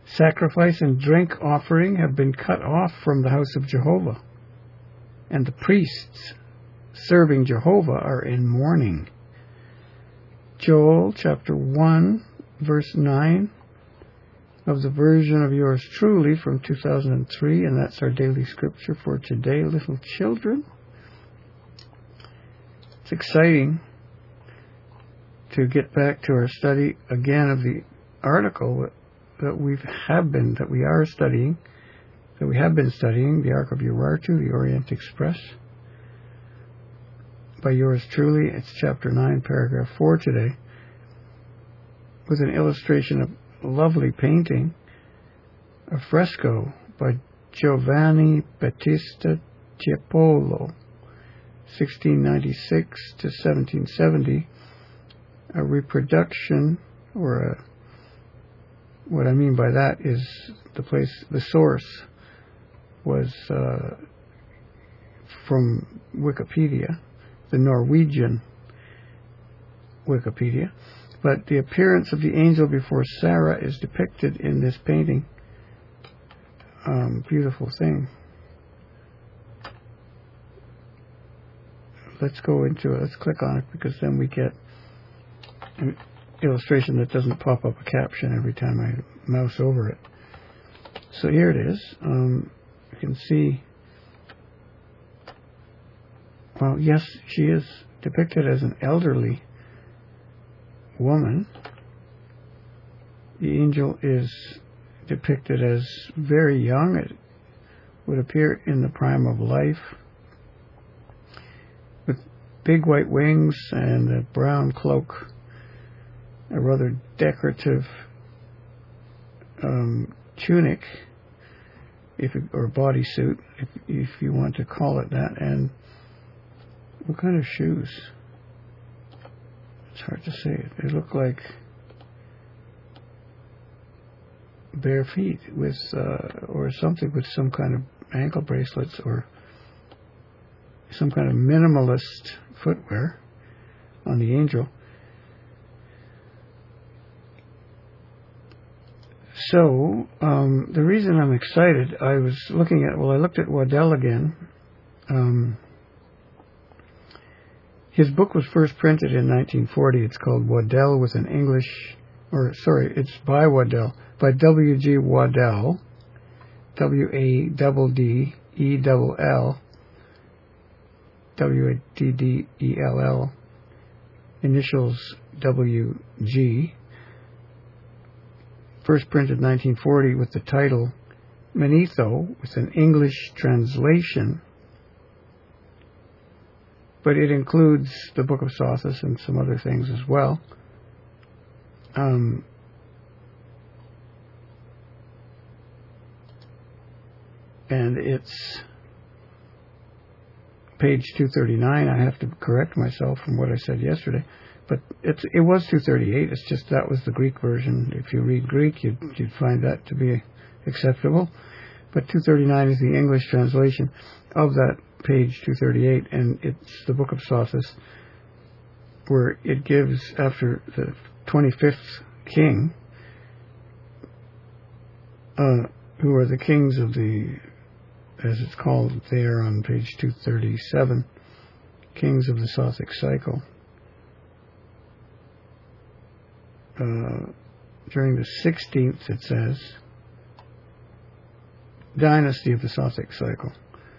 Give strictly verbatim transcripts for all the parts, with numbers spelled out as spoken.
Sacrifice and drink offering have been cut off from the house of Jehovah, and the priests serving Jehovah are in mourning. Joel chapter one, verse nine of the version of yours truly from two thousand three, and that's our daily scripture for today, little children. It's exciting to get back to our study again of the article that we have been, that we are studying, that we have been studying, the Ark of Urartu, the Orient Express, by yours truly. It's chapter nine, paragraph four today, with an illustration of a lovely painting, a fresco by Giovanni Battista Tiepolo, sixteen ninety-six to seventeen seventy, a reproduction, or a, what I mean by that is the place, the source was uh, from Wikipedia, the Norwegian Wikipedia, but the appearance of the angel before Sarah is depicted in this painting. Um, beautiful thing. Let's go into it. Let's click on it, because then we get an illustration that doesn't pop up a caption every time I mouse over it. So here it is. Um, you can see, well, yes, she is depicted as an elderly woman. The angel is depicted as very young. It would appear in the prime of life, with big white wings and a brown cloak, a rather decorative um, tunic, if it, or bodysuit, if, if you want to call it that. And what kind of shoes? It's hard to say. They look like bare feet with, uh, or something with some kind of ankle bracelets or some kind of minimalist footwear on the angel. So, um, the reason I'm excited, I was looking at, well, I looked at Waddell again. Um, his book was first printed in nineteen forty. It's called Waddell with an English, or sorry, it's by Waddell, by W G Waddell, W A D D E L L, W A D D E L L, initials W G. First printed nineteen forty with the title Manetho, with an English translation, but it includes the Book of Sothis and some other things as well. Um, and it's page two thirty-nine. I have to correct myself from what I said yesterday. But it's, it was two thirty-eight. It's just that was the Greek version. If you read Greek, you'd, you'd find that to be acceptable. But two thirty-nine is the English translation of that page two thirty-eight, and it's the Book of Sothis, where it gives, after the twenty-fifth king, uh, who are the kings of the, as it's called there on page two thirty-seven, kings of the Sothic cycle. Uh, during the sixteenth, it says, dynasty of the Sothic cycle.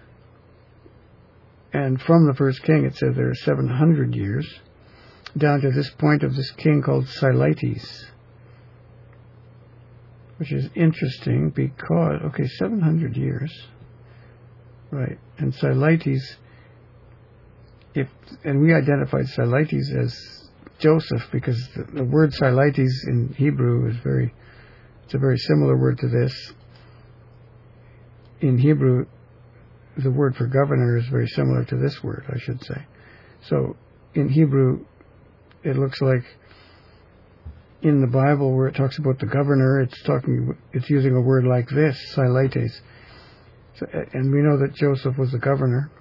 And from the first king, it says there are seven hundred years, down to this point of this king called Sileites, which is interesting because, okay, seven hundred years, right, and Sileites, if, and we identified Sileites as Joseph, because the, the word Sileites in Hebrew is very, it's a very similar word to this. In Hebrew, the word for governor is very similar to this word, I should say. So, in Hebrew, it looks like in the Bible where it talks about the governor, it's talking, it's using a word like this, Sileites. So, and we know that Joseph was the governor,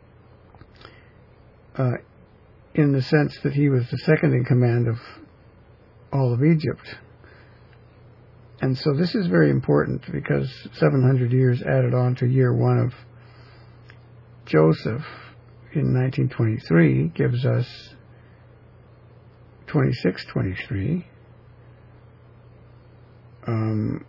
uh, in the sense that he was the second in command of all of Egypt. And so this is very important because seven hundred years added on to year one of Joseph in nineteen twenty-three gives us twenty-six twenty-three. Um,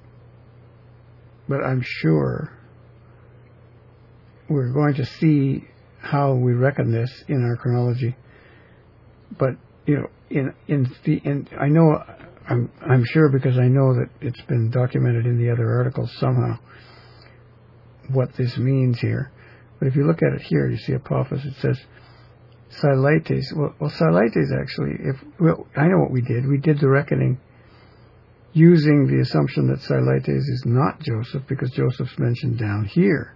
but I'm sure we're going to see how we reckon this in our chronology. But you know, in in the in, I know I'm I'm sure because I know that it's been documented in the other articles somehow what this means here. But if you look at it here, you see Apophis. It says Siletes. Well, well, Siletes actually. If well, I know what we did. We did the reckoning using the assumption that Siletes is not Joseph because Joseph's mentioned down here.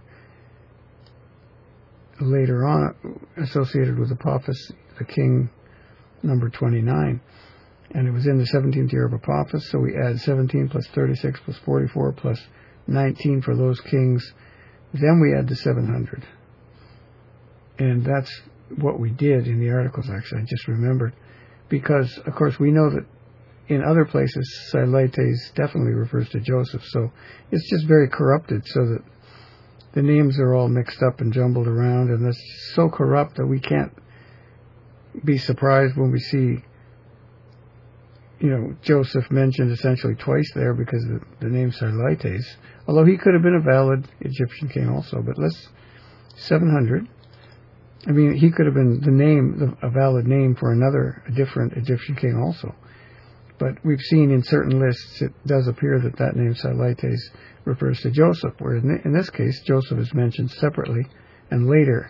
Later on, associated with Apophis, the king, number twenty-nine. And it was in the seventeenth year of Apophis, so we add seventeen plus thirty-six plus forty-four plus nineteen for those kings. Then we add the seven hundred. And that's what we did in the articles, actually. I just remembered. Because, of course, we know that in other places, Siletes definitely refers to Joseph. So it's just very corrupted so that the names are all mixed up and jumbled around. And it's so corrupt that we can't be surprised when we see, you know, Joseph mentioned essentially twice there because the, the name Siletes, although he could have been a valid Egyptian king also, but let's, seven hundred, I mean, he could have been the name, a valid name for another, a different Egyptian king also. But we've seen in certain lists, it does appear that that name Siletes refers to Joseph, where in, in this case, Joseph is mentioned separately and later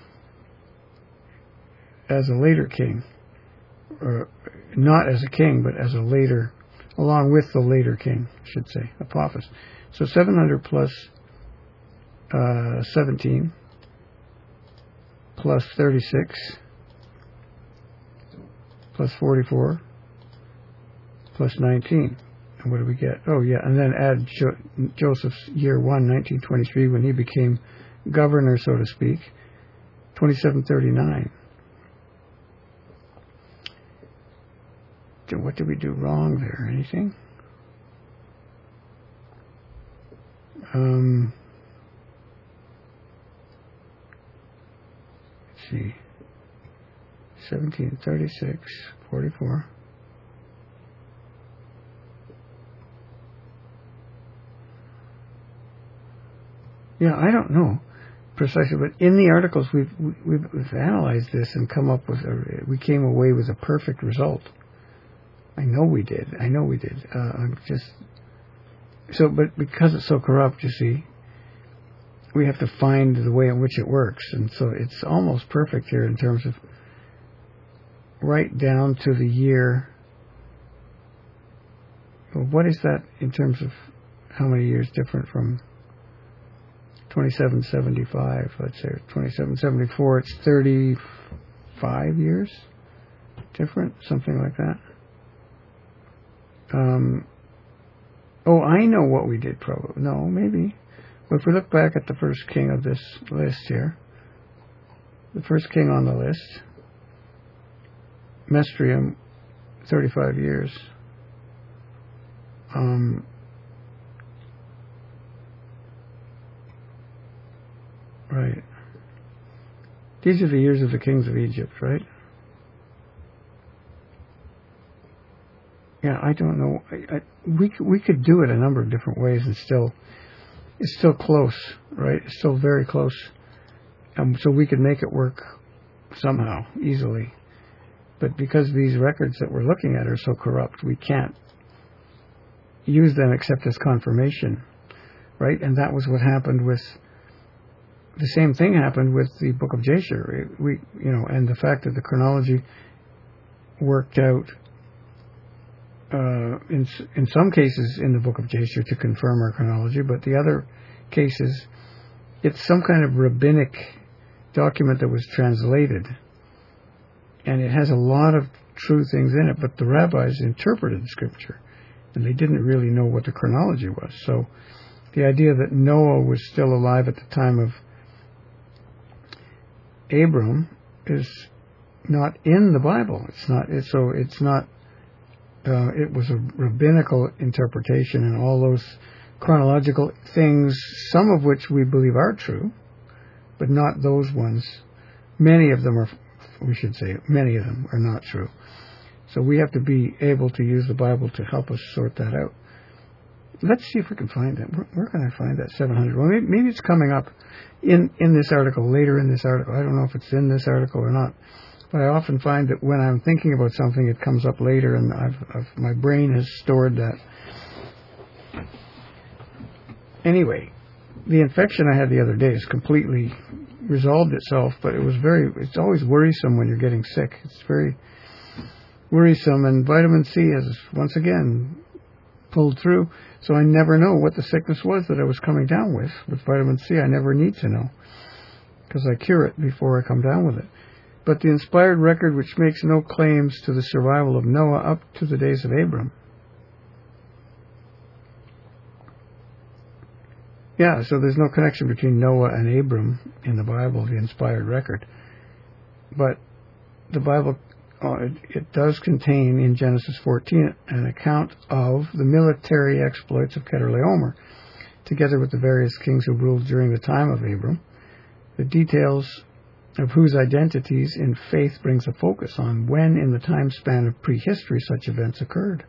as a later king. Or not as a king, but as a later, along with the later king, I should say, Apophis. So seven hundred plus uh, seventeen plus thirty-six plus forty-four plus nineteen. And what do we get? Oh, yeah, and then add jo- Joseph's year one, nineteen twenty-three, when he became governor, so to speak, twenty-seven thirty-nine. What did we do wrong there? Anything? Um, let's see. seventeen thirty-six, forty-four. Yeah, I don't know precisely, but in the articles we've we've, we've analyzed this and come up with a, we came away with a perfect result. I know we did. I know we did. Uh, I'm just so, but because it's so corrupt, you see, we have to find the way in which it works, and so it's almost perfect here in terms of right down to the year. Well, what is that in terms of how many years different from twenty-seven seventy-five? Let's say twenty-seven seventy-four. It's thirty-five years different, something like that. Um, oh, I know what we did probably. No, maybe. Well, if we look back at the first king of this list here, the first king on the list, Mestrium, thirty-five years. Um, right. These are the years of the kings of Egypt, right? Yeah, I don't know. I, I, we we could do it a number of different ways, and still, it's still close, right? It's still very close, um, so we could make it work somehow easily. But because these records that we're looking at are so corrupt, we can't use them except as confirmation, right? And that was what happened with. The same thing happened with the Book of Jasher. We, you know, and the fact that the chronology worked out. Uh, in in some cases in the Book of Jasher to confirm our chronology, but the other cases, it's some kind of rabbinic document that was translated, and it has a lot of true things in it, but the rabbis interpreted the scripture, and they didn't really know what the chronology was. So the idea that Noah was still alive at the time of Abram is not in the Bible. It's not. It's, so it's not uh, it was a rabbinical interpretation, and all those chronological things, some of which we believe are true, but not those ones. Many of them are, we should say, many of them are not true. So we have to be able to use the Bible to help us sort that out. Let's see if we can find it. Where, where can I find that seven hundred? Well, maybe, maybe it's coming up in, in this article, later in this article. I don't know if it's in this article or not. But I often find that when I'm thinking about something, it comes up later, and I've, I've, my brain has stored that. Anyway, the infection I had the other day has completely resolved itself, but it was very, it's always worrisome when you're getting sick. It's very worrisome, and vitamin C has, once again, pulled through, so I never know what the sickness was that I was coming down with. With vitamin C, I never need to know, because I cure it before I come down with it. But the inspired record, which makes no claims to the survival of Noah up to the days of Abram. Yeah, so there's no connection between Noah and Abram in the Bible, the inspired record. But the Bible, uh, it, it does contain in Genesis fourteen an account of the military exploits of Chedorlaomer, together with the various kings who ruled during the time of Abram. The details of whose identities in faith brings a focus on when in the time span of prehistory such events occurred.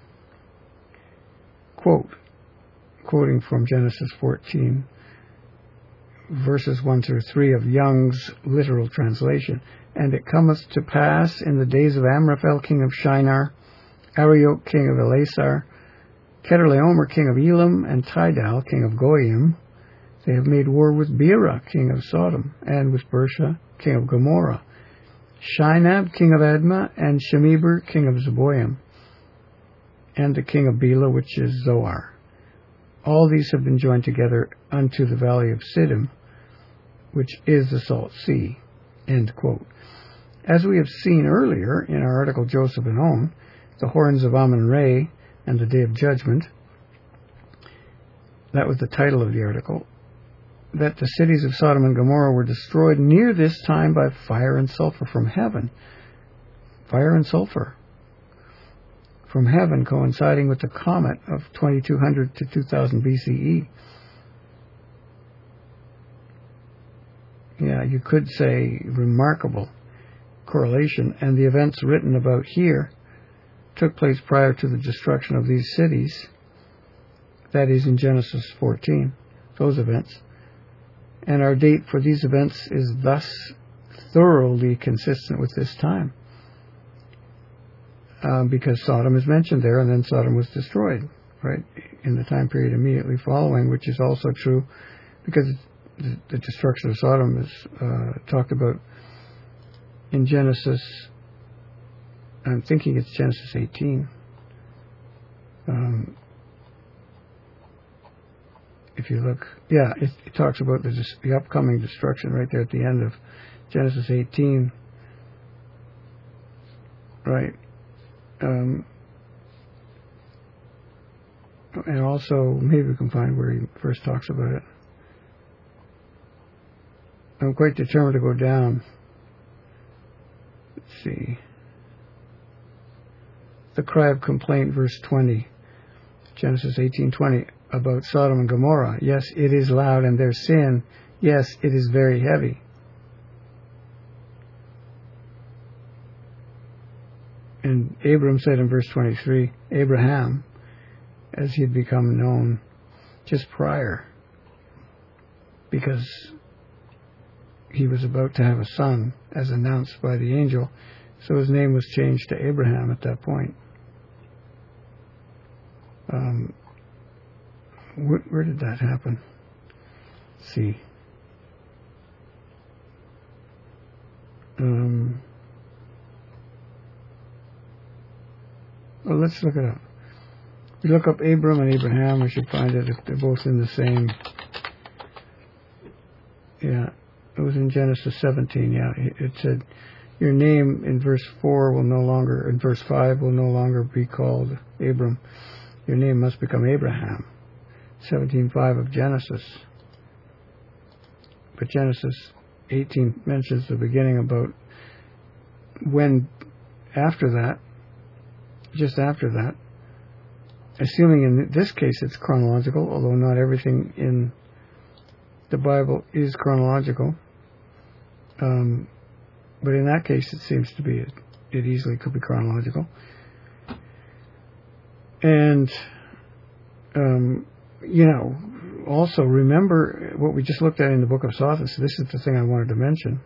Quote, quoting from Genesis fourteen, verses one through three of Young's literal translation, "And it cometh to pass in the days of Amraphel king of Shinar, Arioch king of Elasar, Chedorlaomer king of Elam, and Tidal king of Goyim, they have made war with Bera, king of Sodom, and with Bersha, king of Gomorrah, Shinab, king of Admah, and Shemeber, king of Zeboim, and the king of Bela, which is Zoar. All these have been joined together unto the valley of Siddim, which is the Salt Sea." End quote. As we have seen earlier in our article Joseph and On, the horns of Amun-Re and the Day of Judgment, that was the title of the article, that the cities of Sodom and Gomorrah were destroyed near this time by fire and sulfur from heaven. Fire and sulfur from heaven, coinciding with the comet of twenty-two hundred to two thousand B C E. Yeah, you could say remarkable correlation, and the events written about here took place prior to the destruction of these cities. That is in Genesis fourteen, those events. And our date for these events is thus thoroughly consistent with this time. Um, because Sodom is mentioned there, and then Sodom was destroyed, right, in the time period immediately following, which is also true because the, the destruction of Sodom is uh, talked about in Genesis, I'm thinking it's Genesis eighteen. Um, if you look, yeah, it, it talks about the, the upcoming destruction right there at the end of Genesis eighteen, right? Um, and also, maybe we can find where he first talks about it. I'm quite determined to go down. Let's see. The cry of complaint, verse twenty, Genesis eighteen twenty, about Sodom and Gomorrah. Yes, it is loud, and their sin, yes, it is very heavy. And Abram said in verse twenty-three, Abraham, as he had become known just prior, because he was about to have a son, as announced by the angel, so his name was changed to Abraham at that point. Um, where, where did that happen? Let's see. Um, well, let's look it up. We look up Abram and Abraham, we should find it if they're both in the same. Yeah, it was in Genesis seventeen, yeah. It said, your name in verse four will no longer, in verse five will no longer be called Abram. Your name must become Abraham. seventeen five of Genesis. But Genesis eighteen mentions the beginning about when, after that, just after that. Assuming in this case it's chronological, although not everything in the Bible is chronological. Um, but in that case, it seems to be, it, it easily could be chronological. And, um, you know, also remember what we just looked at in the book of Sophos. This is the thing I wanted to mention.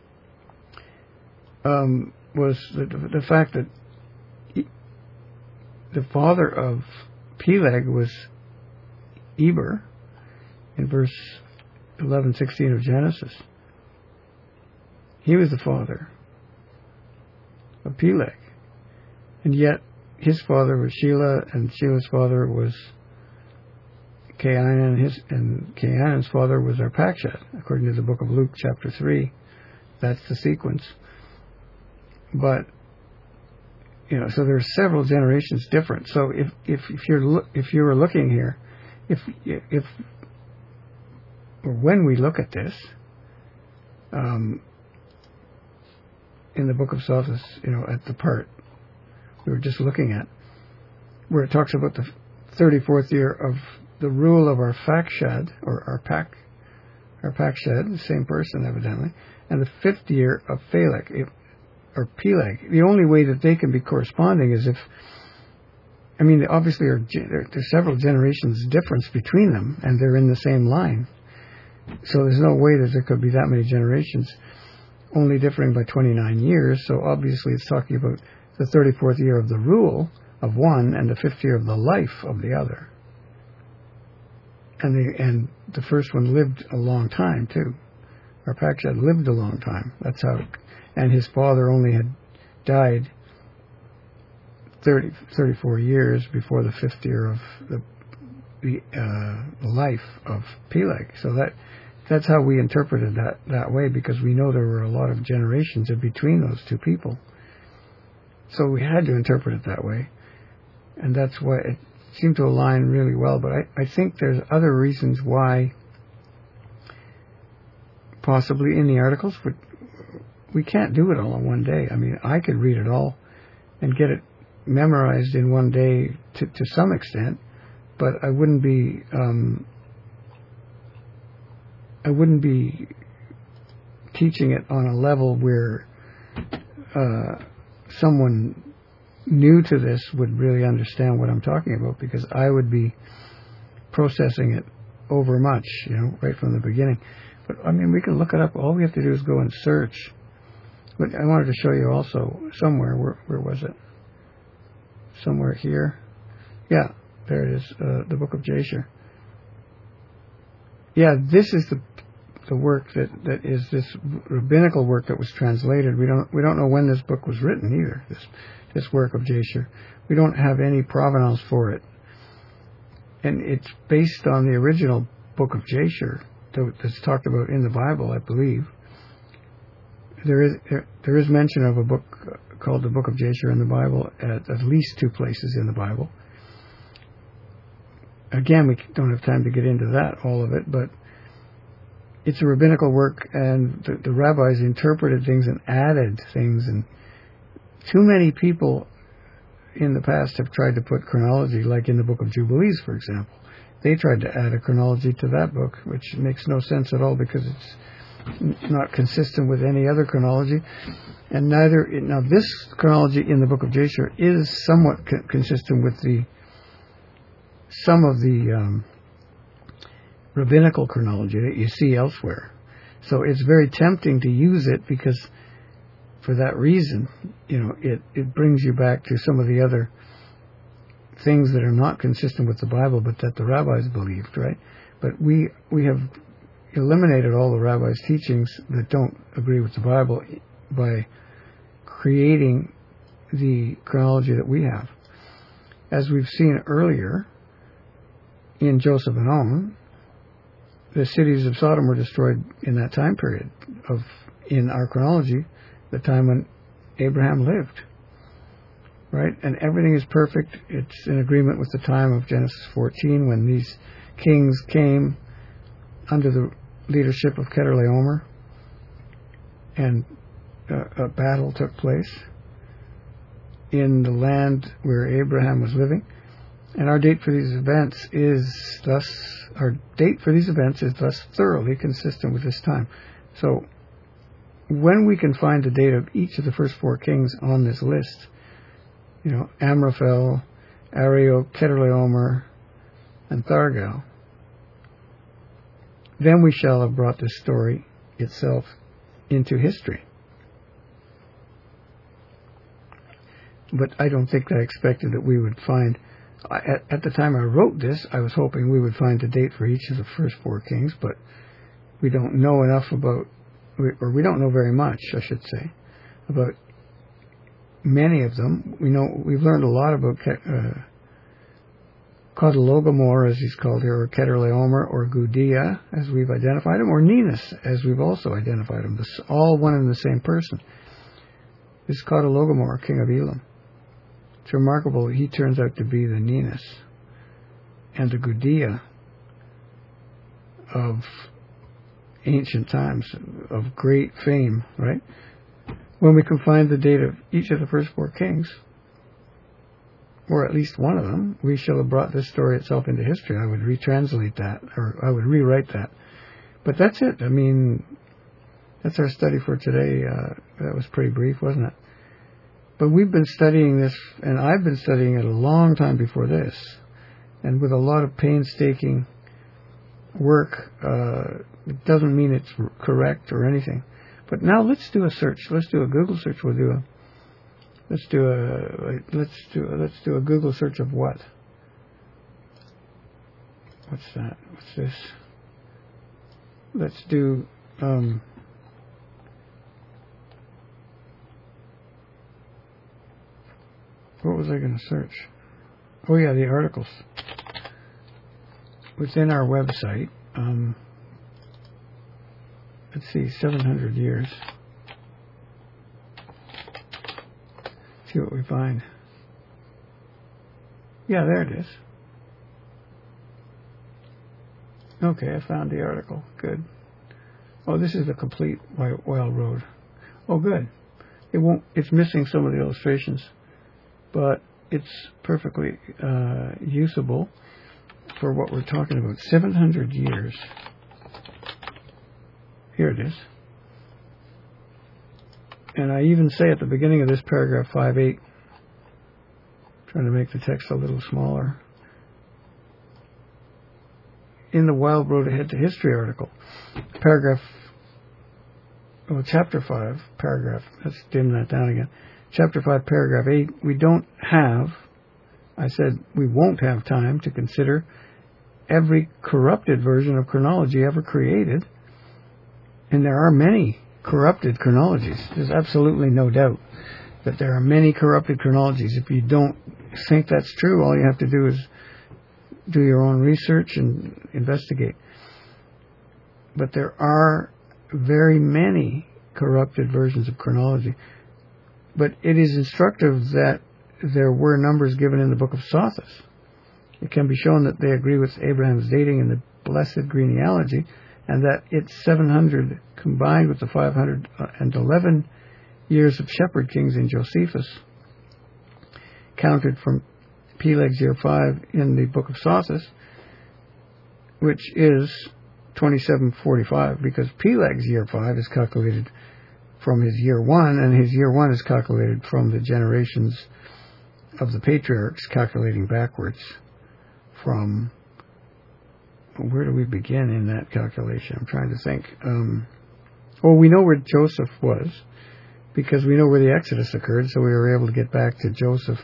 Um, was the, the fact that he, the father of Peleg was Eber in verse eleven sixteen of Genesis. He was the father of Peleg. And yet his father was Shelah, and Shelah's father was Cainan, and his and Cainan's father was Arpachshad, according to the book of Luke chapter three. That's the sequence. But you know, so there are several generations different. So if if if you're if you were looking here, if if or when we look at this, um, in the book of Sophos, you know, at the part we were just looking at, where it talks about the thirty-fourth year of the rule of Arpachshad, or Arpach, Arpachshad, the same person evidently, and the fifth year of Phaleg, if, or Peleg. The only way that they can be corresponding is if, I mean, obviously there are, there are several generations difference between them, and they're in the same line. So there's no way that there could be that many generations, only differing by twenty-nine years. So obviously it's talking about the thirty-fourth year of the rule of one and the fifth year of the life of the other. And the and the first one lived a long time too. Arpachshad lived a long time. That's how. It, and his father only had died thirty, thirty-four years before the fifth year of the the, uh, the life of Peleg. So that that's how we interpreted that that way, because we know there were a lot of generations in between those two people. So we had to interpret it that way, and that's why it seemed to align really well. But I, I think there's other reasons why, possibly in the articles, but we can't do it all in one day. I mean, I could read it all and get it memorized in one day to, to some extent, but I wouldn't be um, I wouldn't be teaching it on a level where uh, someone new to this would really understand what I'm talking about, because I would be processing it over much, you know, right from the beginning. But I mean, we can look it up. All we have to do is go and search. But I wanted to show you also somewhere. Where where was it? Somewhere here. Yeah, there it is. Uh, the book of Jasher. Yeah, this is the the work that, that is this rabbinical work that was translated. We don't we don't know when this book was written either. This this work of Jasher. We don't have any provenance for it, and it's based on the original book of Jasher that's talked about in the Bible, I believe. There is there, there is mention of a book called the Book of Jasher in the Bible at at least two places in the Bible. Again, we don't have time to get into that, all of it, but it's a rabbinical work, and the, the rabbis interpreted things and added things, and too many people in the past have tried to put chronology, like in the Book of Jubilees, for example. They tried to add a chronology to that book, which makes no sense at all, because it's not consistent with any other chronology, and neither now this chronology in the book of Jasher is somewhat co- consistent with the some of the um, rabbinical chronology that you see elsewhere. So it's very tempting to use it, because for that reason, you know, it, it brings you back to some of the other things that are not consistent with the Bible, but that the rabbis believed, right? But we we have eliminated all the rabbis' teachings that don't agree with the Bible by creating the chronology that we have. As we've seen earlier, in Joseph and On, the cities of Sodom were destroyed in that time period of, in our chronology, the time when Abraham lived, right? And everything is perfect. It's in agreement with the time of Genesis fourteen, when these kings came under the leadership of Chedorlaomer, and uh, a battle took place. in the land where Abraham was living. And our date for these events is thus, our date for these events is thus thoroughly consistent with this time. So when we can find the date of each of the first four kings on this list, you know, Amraphel, Arioch, Chedorlaomer, and Thargal, then we shall have brought this story itself into history. But I don't think that I expected that we would find, at, at the time I wrote this, I was hoping we would find the date for each of the first four kings, but we don't know enough about, or we don't know very much, I should say, about many of them. We know, we've learned a lot about uh, Chedorlaomer, as he's called here, or Chedorlaomer, or Gudea, as we've identified him, or Ninus, as we've also identified him. This, all one and the same person. This is Chedorlaomer, king of Elam. It's remarkable he turns out to be the Ninus and the Gudea of ancient times, of great fame, right? When we can find the date of each of the first four kings, or at least one of them, we shall have brought this story itself into history. I would retranslate that, or I would rewrite that. But that's it. I mean, that's our study for today. Uh, that was pretty brief, wasn't it? But we've been studying this, and I've been studying it a long time before this, and with a lot of painstaking work. Uh, it doesn't mean it's correct or anything. But now let's do a search. Let's do a Google search. We'll do a let's do a let's do a, let's do a Google search of what? What's that? What's this? Let's do um, what was I going to search? Oh yeah, the articles within our website. Um, let's see, seven hundred years. See what we find. Yeah, there it is. Okay, I found the article. Good. Oh, this is the complete Wild Road. Oh, good. It won't. It's missing some of the illustrations, but it's perfectly uh, usable for what we're talking about. seven hundred years. Here it is. And I even say at the beginning of this paragraph five eight, trying to make the text a little smaller, in the Wild Road Ahead to History article, paragraph, oh, chapter five, paragraph, let's dim that down again. Chapter five, paragraph eight, we don't have, I said we won't have time to consider every corrupted version of chronology ever created. And there are many corrupted chronologies. There's absolutely no doubt that there are many corrupted chronologies. If you don't think that's true, all you have to do is do your own research and investigate. But there are very many corrupted versions of chronology. But it is instructive that there were numbers given in the book of Sothis. It can be shown that they agree with Abraham's dating in the blessed genealogy, and that it's seven hundred combined with the five hundred eleven years of shepherd kings in Josephus, counted from Peleg's year five in the book of Sothis, which is twenty-seven forty-five, because Peleg's year five is calculated from his year one, and his year one is calculated from the generations of the patriarchs, calculating backwards from, where do we begin in that calculation? I'm trying to think. Um, well, we know where Joseph was, because we know where the Exodus occurred, so we were able to get back to Joseph,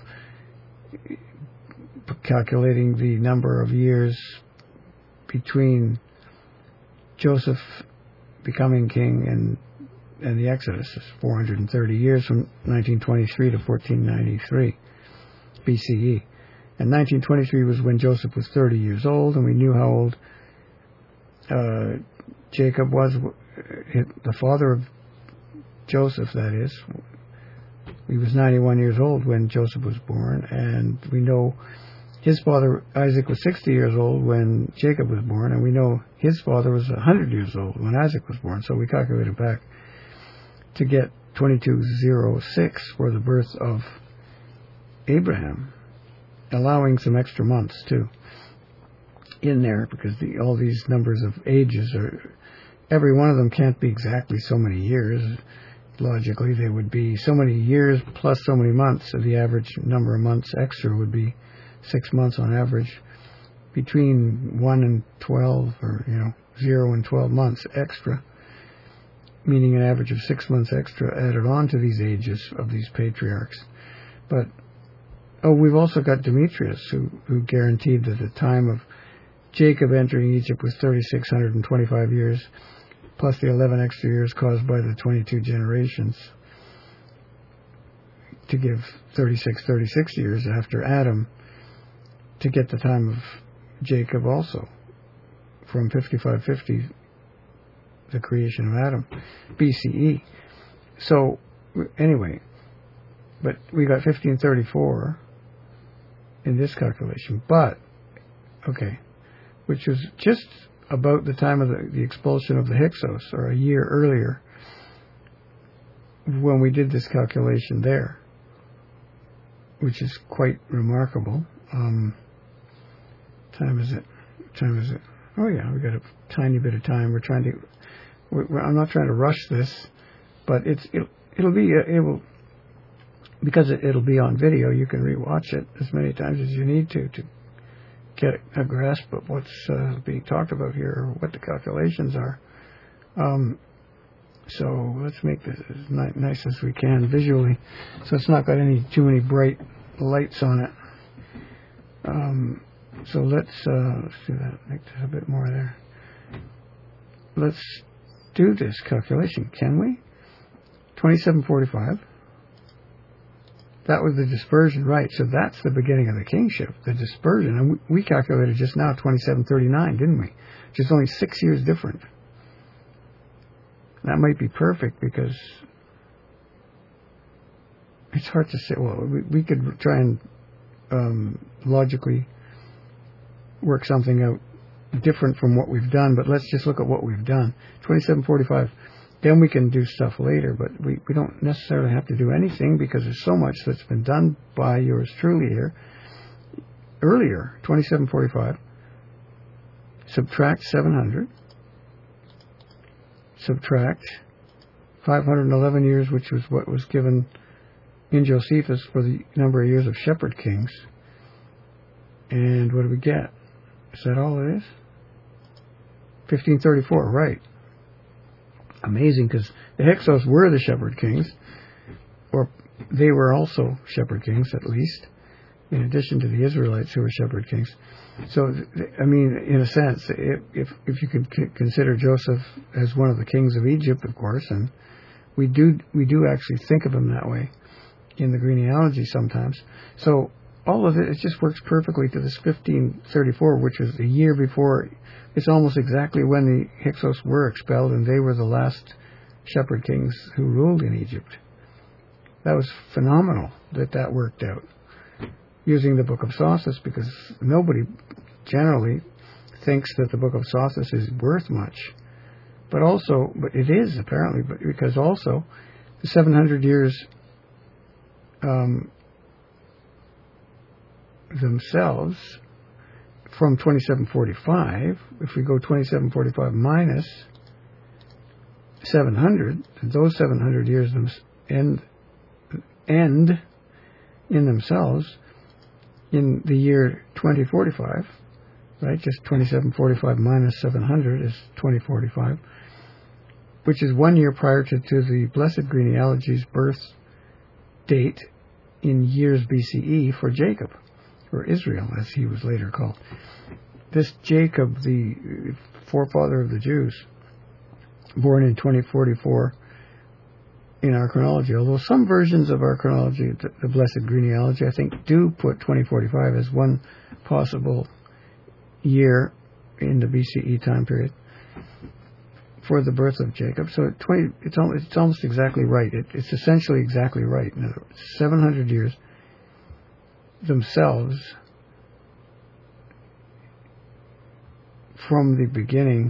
calculating the number of years between Joseph becoming king and and the Exodus. Is four hundred thirty years, from nineteen twenty-three to fourteen ninety-three B C E. And nineteen twenty-three was when Joseph was thirty years old, and we knew how old uh, Jacob was, the father of Joseph, that is. He was ninety-one years old when Joseph was born, and we know his father Isaac was sixty years old when Jacob was born, and we know his father was one hundred years old when Isaac was born. So we calculated back to get twenty-two oh six for the birth of Abraham, allowing some extra months too in there, because the, all these numbers of ages are, every one of them can't be exactly so many years. Logically, they would be so many years plus so many months, so the average number of months extra would be six months on average, between one and twelve, or, you know, zero and twelve months extra, meaning an average of six months extra added on to these ages of these patriarchs. But, oh, we've also got Demetrius, who, who guaranteed that the time of Jacob entering Egypt was three thousand six hundred twenty-five years, plus the eleven extra years caused by the twenty-two generations, to give thirty-six, thirty-six years after Adam, to get the time of Jacob also, from fifty-five fifty, the creation of Adam, B C E. So, anyway, but we got fifteen thirty-four in this calculation, but, okay, which was just about the time of the, the expulsion of the Hyksos, or a year earlier, when we did this calculation there, which is quite remarkable. Um, time is it? Time is it? Oh yeah, we got a tiny bit of time. We're trying to. We're, we're, I'm not trying to rush this, but it's it, it'll be it will because it, it'll be on video. You can rewatch it as many times as you need to to get a grasp of what's uh, being talked about here, or what the calculations are. Um, so let's make this as ni- nice as we can visually, so it's not got any too many bright lights on it. Um, so let's, uh, let's do that, make this a bit more there. Let's do this calculation, can we? twenty-seven forty-five. That was the dispersion, right? So that's the beginning of the kingship, the dispersion. And we, we calculated just now twenty-seven thirty-nine, didn't we? Just only six years different. That might be perfect, because it's hard to say. Well, we, we could try and um, logically work something out different from what we've done, but let's just look at what we've done. twenty-seven forty-five. Then we can do stuff later, but we, we don't necessarily have to do anything, because there's so much that's been done by yours truly here. Earlier, twenty-seven forty-five, subtract seven hundred, subtract five hundred eleven years, which was what was given in Josephus for the number of years of shepherd kings. And what do we get? Is that all it is? fifteen thirty-four, right. Amazing, because the Hyksos were the shepherd kings, or they were also shepherd kings, at least, in addition to the Israelites, who were shepherd kings. So, I mean, in a sense, if if, if you could c- consider Joseph as one of the kings of Egypt, of course, and we do we do actually think of him that way in the genealogy sometimes. So all of it, it just works perfectly to this fifteen thirty-four, which was a year before. It's almost exactly when the Hyksos were expelled, and they were the last shepherd kings who ruled in Egypt. That was phenomenal that that worked out, using the Book of Sossus, because nobody generally thinks that the Book of Sossus is worth much. But also, but it is apparently, but because also the seven hundred years um, themselves, from twenty-seven forty-five, if we go twenty-seven forty-five minus seven hundred, those seven hundred years end, end in themselves in the year twenty forty-five, right? Just twenty-seven forty-five minus seven hundred is twenty forty-five, which is one year prior to, to the Blessed Genealogy's birth date in years B C E for Jacob, or Israel, as he was later called. This Jacob, the forefather of the Jews, born in twenty forty-four in our chronology, although some versions of our chronology, the, the Blessed Genealogy, I think, do put twenty forty-five as one possible year in the B C E time period for the birth of Jacob. So twenty, it's, almost, it's almost exactly right. It, it's essentially exactly right. In other words, seven hundred years themselves from the beginning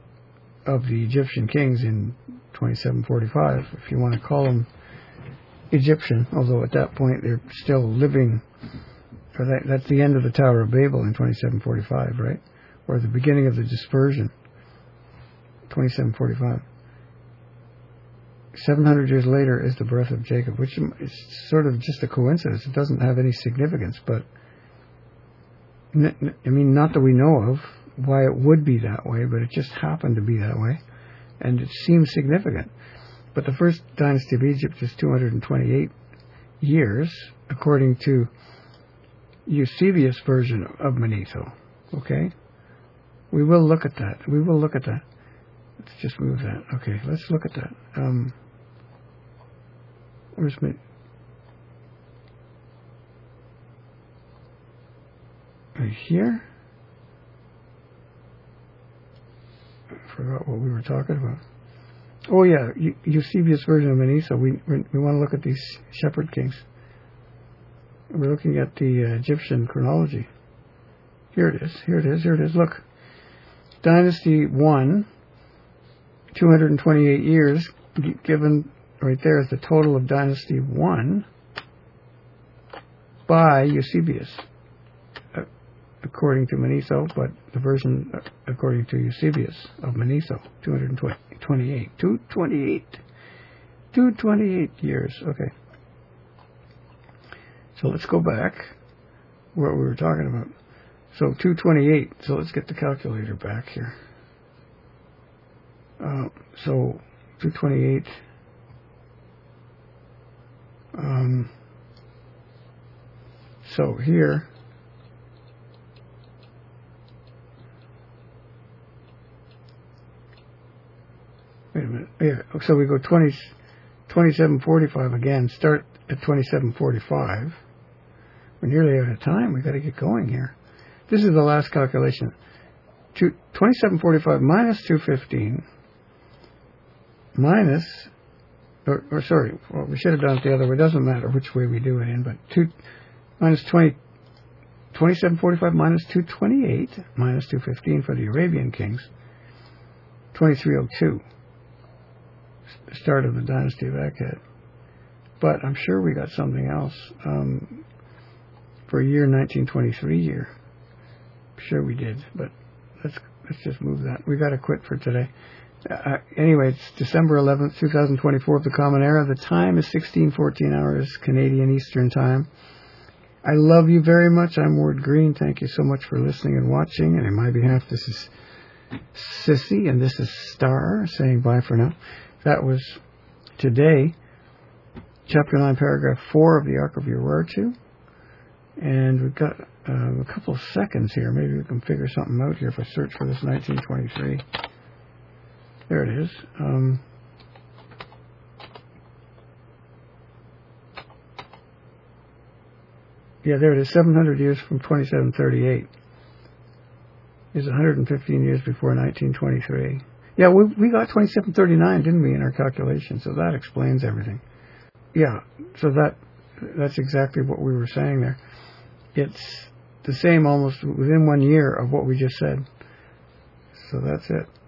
of the Egyptian kings in twenty-seven forty-five, if you want to call them Egyptian, although at that point they're still living, or that, that's the end of the Tower of Babel in twenty-seven forty-five, right? Or the beginning of the dispersion, twenty-seven forty-five. seven hundred years later is the birth of Jacob, which is sort of just a coincidence. It doesn't have any significance, but, I mean, not that we know of why it would be that way, but it just happened to be that way, and it seems significant. But the first dynasty of Egypt is two hundred twenty-eight years, according to Eusebius' version of Manetho. Okay? We will look at that. We will look at that. Let's just move that. Okay, let's look at that. Um, where's my... Right here? I forgot what we were talking about. Oh yeah, Eusebius' version of Manetho. We, we we want to look at these shepherd kings. We're looking at the uh, Egyptian chronology. Here it is. Here it is. Here it is. Look. Dynasty one, two hundred twenty-eight years, given right there is the total of Dynasty one by Eusebius, uh, according to Manetho, but the version uh, according to Eusebius of Manetho, two hundred twenty-eight. two hundred twenty-eight. two hundred twenty-eight years. Okay. So let's go back what we were talking about. So two hundred twenty-eight. So let's get the calculator back here. Uh, so two hundred twenty-eight. Um, so here, wait a minute. Yeah. So we go twenty, twenty-seven forty-five again. Start at twenty-seven forty-five. We're nearly out of time. We've got to get going here. This is the last calculation. twenty-seven forty-five minus two fifteen minus, or, or sorry, well, we should have done it the other way. It doesn't matter which way we do it in, but two minus twenty, twenty-seven forty-five minus two twenty-eight minus two fifteen for the Arabian kings, twenty-three oh two, the start of the dynasty of Akkad. But I'm sure we got something else um, for a year nineteen twenty-three year. Sure we did, but let's let's just move that. We got to quit for today. Uh, anyway, it's December eleventh, twenty twenty-four of the Common Era. The time is sixteen fourteen hours Canadian Eastern Time. I love you very much. I'm Ward Green. Thank you so much for listening and watching. And on my behalf, this is Sissy, and this is Star saying bye for now. That was today, Chapter nine, Paragraph four of the Ark of Urartu. And we've got uh, a couple of seconds here. Maybe we can figure something out here if I search for this nineteen twenty-three. There it is. Um, yeah, there it is. seven hundred years from twenty-seven thirty-eight. Is one hundred fifteen years before nineteen twenty-three. Yeah, we, we got twenty-seven thirty-nine, didn't we, in our calculation? So that explains everything. Yeah, so that that's exactly what we were saying there. It's the same almost within one year of what we just said. So that's it.